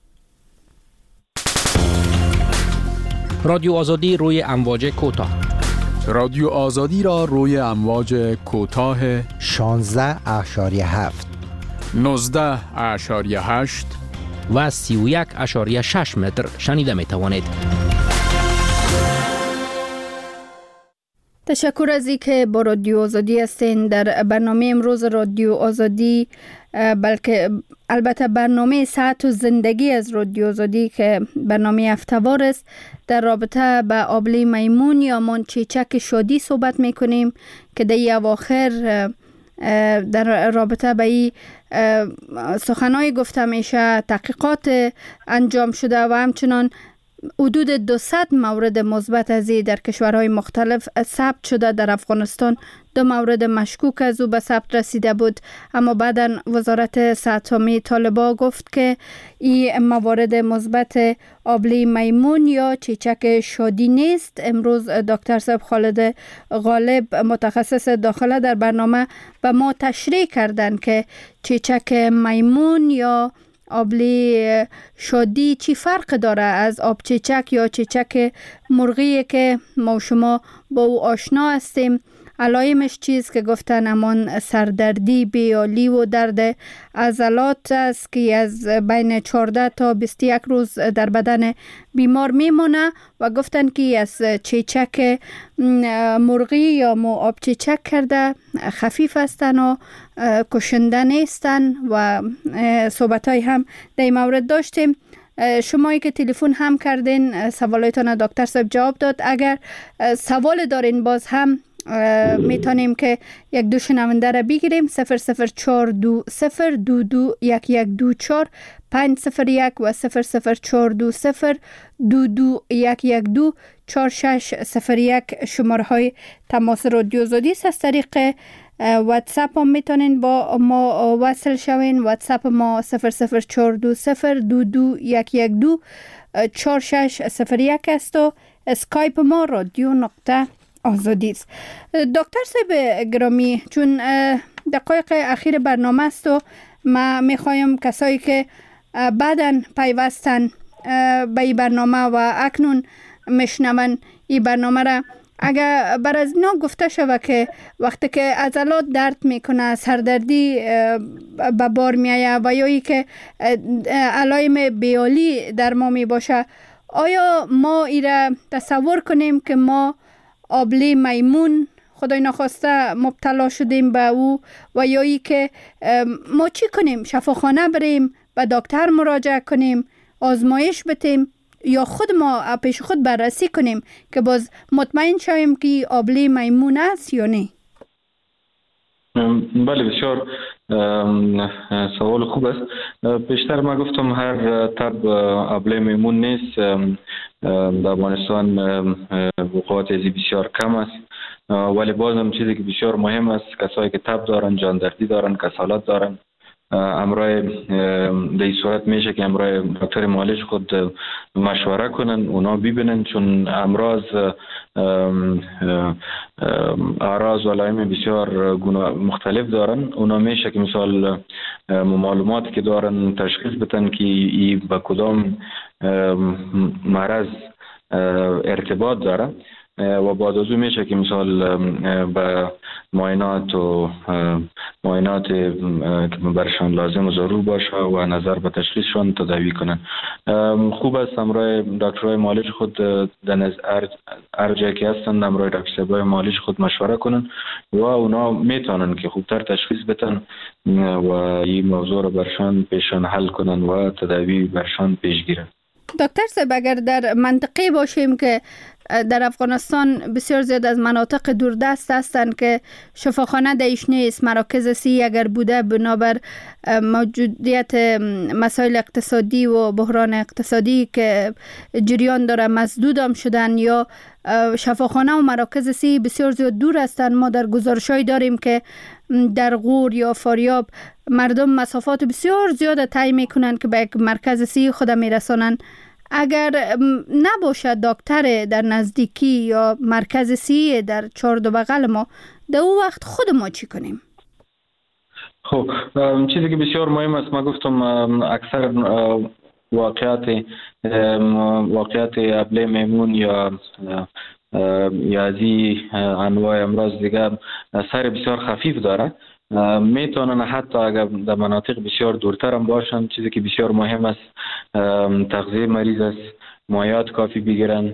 رادیو آزادی روی امواج کوتاه. رادیو آزادی را روی امواج کوتاه 16.7 19.8 و 31.6 متر شنیده می توانید. تشکر از اینکه با رادیو آزادی هستین. در برنامه امروز رادیو آزادی، بلکه البته برنامه صحت و زندگی از رادیو آزادی که برنامه هفته‌وار است، در رابطه به آبله میمون یا چیچک شادی صحبت میکنیم که در اواخر در رابطه به این سخنای گفته میشه، تحقیقات انجام شده و همچنان حدود 200 مورد مثبت از در کشورهای مختلف ثبت شده. در افغانستان 2 مورد مشکوک از او به ثبت رسیده بود، اما بعداً وزارت صحت عامه طالبان گفت که این موارد مثبت آبله میمون یا چیچک شادی نیست. امروز دکتر صاحب خالد غالب متخصص داخله در برنامه به ما تشریح کردند که چیچک میمون یا آبله شادی چی فرق داره از آب چیچک یا چیچک مرغی که ما شما با او آشنا هستیم. علائمش چیز که گفتن امان سردردی، بیالی و درد عضلات است که از بین 14 تا 21 روز در بدن بیمار میمونه و گفتن که از چیچک مرغی یا آب چیچک کرده خفیف هستن و کشنده نیستن و صحبت های هم در این مورد داشتیم. شمایی که تلفن هم کردین سوالایتان دکتر صاحب جواب داد. اگر سوال دارین باز هم میتونیم که یک دو شنونده را بگیریم. 00420221124 501 و 00420221124 شماره های تماس رادیو آزادی است. از طریق واتساپ هم میتونین با ما وصل شوین. واتساپ ما 00420221124 است و اسکایپ ما رادیو نقطه آزادی است. دکتر صاحب گرامی، چون دقایق اخیر برنامه است و ما میخوایم کسایی که بعداً پیوستن به این برنامه و اکنون میشنون این برنامه را، اگر بر از اینا گفته شود که وقتی که عضلات درد میکنه، سردردی به بار میایه و یا ای که علائم بیالی در ما میباشه، آیا ما ایره تصور کنیم که ما آبله میمون خدای نخواسته مبتلا شدیم به او و یا ای که ما چی کنیم؟ شفاخانه بریم، به دکتر مراجعه کنیم، آزمایش بتیم یا خود ما پیش خود بررسی کنیم که باز مطمئن شویم که آبله میمون است یا نه؟ بله، بسیار سوال خوب است. بیشتر ما گفتم هر تب آبله میمون نیست. در افغانستان وقایت ازی بسیار کم است، ولی بازم چیزی که بسیار مهم است کسایی که تب دارن، جاندردی دارن، کسالت دارن، امرای در این صورت میشه که امرای دکتر معالج خود مشوره کنن، اونا ببینن، چون امراض اعراض و علائم بسیار مختلف دارن. اونا میشه که مثال معلوماتی که دارن تشخیص بدن که ای با کدام مرض ارتباط داره و بعد از اون میشه که مثال به معاینات که برشان لازم و ضرور باشه و نظر به تشخیصشان تداوی کنن. خوب است امرای دکترای معالج خود در هر جایی که هستن امرای دکترای معالج خود مشوره کنن و اونا میتونن که خوبتر تشخیص بدن و این موضوع رو برشان پیشان حل کنن و تداوی برشان پیش گیرن. دکتر صاحب، اگر در منطقه باشیم که در افغانستان بسیار زیاد از مناطق دوردست هستند که شفاخانه دیش نیست، مراکز سی اگر بوده بنابر موجودیت مسائل اقتصادی و بحران اقتصادی که جریان داره مسدود هم شدن، یا شفاخانه و مراکز سی بسیار زیاد دور هستند. ما در گزارش‌هایی داریم که در غور یا فاریاب مردم مسافات بسیار زیاد طی میکنن که به یک مرکز سی خود میرسانن. اگر نباشه دکتر در نزدیکی یا مرکز سی در چارد و بغل ما، در اون وقت خود ما چی کنیم؟ خب چیزی که بسیار مهم است، ما گفتم اکثر واقعیت ابله میمون یا از این انواع امراض دیگر سر بسیار خفیف داره. میتونن حتی اگر در مناطق بسیار دورتر هم باشن، چیزی که بسیار مهم است تغذیه مریض است، مایعات کافی بگیرن،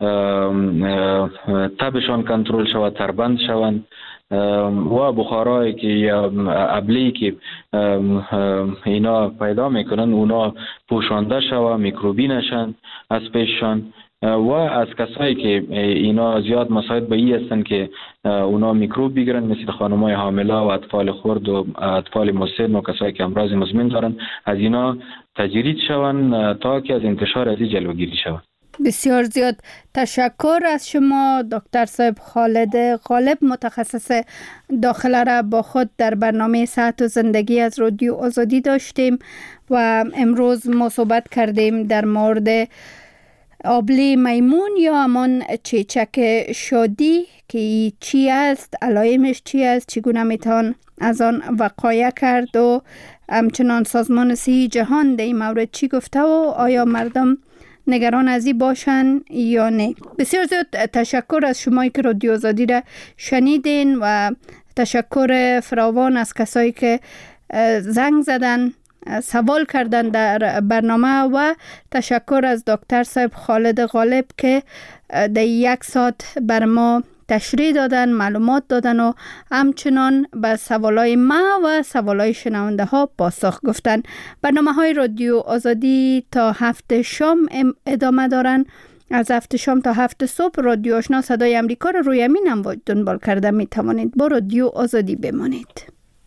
تبشان کنترل شود، تربند شوند و بخارایی که یا ابلی که اینا پیدا میکنن اونا پوشانده شود، میکروبی نشن از پیششان. و از کسایی که اینا زیاد مساعد به این هستن که اونا میکروب بگیرن، مثل خانمای حامله و اطفال خرد و اطفال مسن و کسایی که امراض مزمن دارن، از اینا تجرید شون تا که از انتشار از این جلوگیری شون. بسیار زیاد تشکر از شما دکتر صاحب خالد غالب، متخصص داخله را با خود در برنامه صحت و زندگی از رادیو آزادی داشتیم و امروز ما صحبت کردیم در مورد آبله میمون یا همان چیچک شادی که چی است، علائمش چی است، چگونه میتوان از آن وقایه کرد و همچنان سازمان صحی جهان در این مورد چی گفته و آیا مردم نگران از این باشن یا نه. بسیار زیاد تشکر از شمایی که رادیو آزادی را شنیدین و تشکر فراوان از کسایی که زنگ زدن، سوال کردن در برنامه و تشکر از دکتر صاحب خالد غالب که در 1 ساعت بر ما تشریح دادن، معلومات دادن و همچنان به سوالای ما و سوالای شنونده ها پاسخ گفتن. برنامه های رادیو آزادی تا 7 شام ادامه دارن. از 7 شام تا 7 صبح رادیو آشنا صدای امریکا رو روی امین هم دنبال کرده می توانید. با رادیو آزادی بمانید.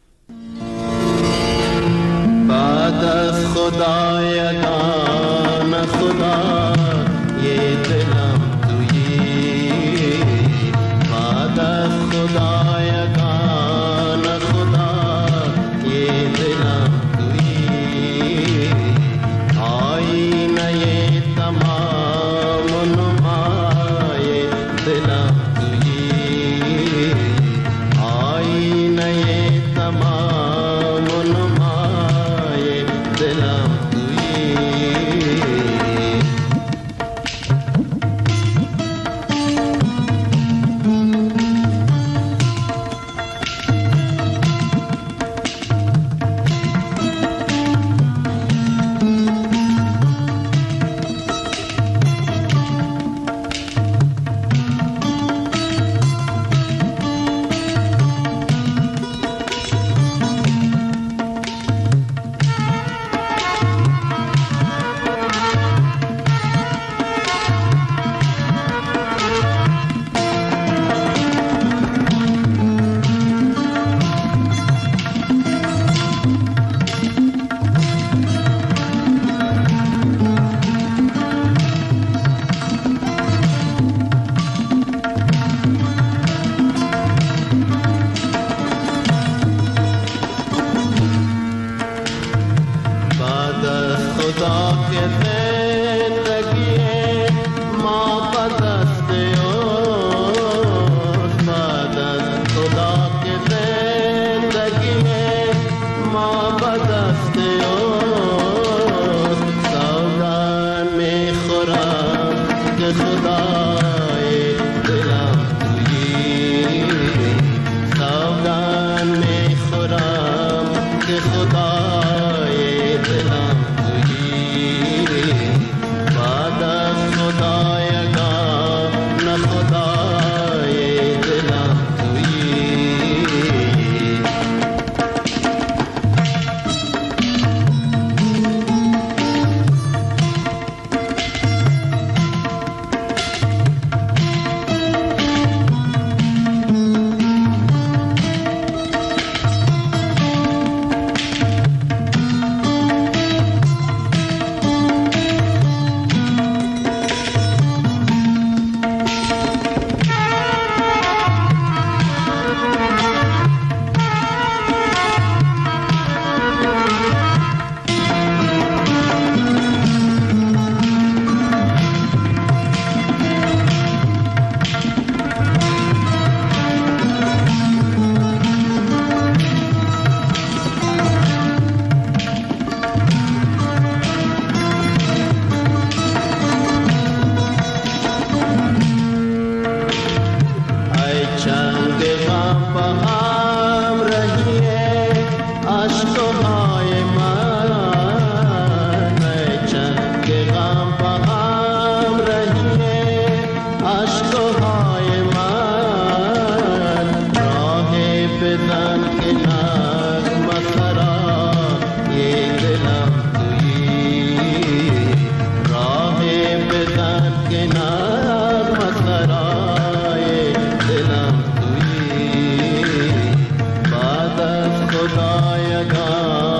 بعد از خدایگان خدا یه دلم تویی، بعد از خدایگان خدا یه دلم تویی، آینه تمام نمای دلم تویی، آینه تمام نمای دلم خدایگان